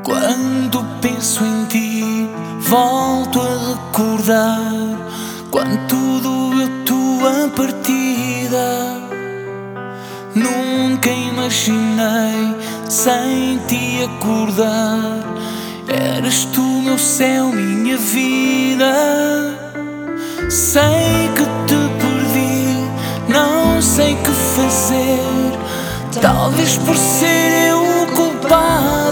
Quando penso em ti, volto a recordar quanto doeu tua partida. Nunca imaginei sem ti acordar. Eras tu meu céu, minha vida. Sei que te perdi, não sei que fazer. Talvez por ser eu o culpado.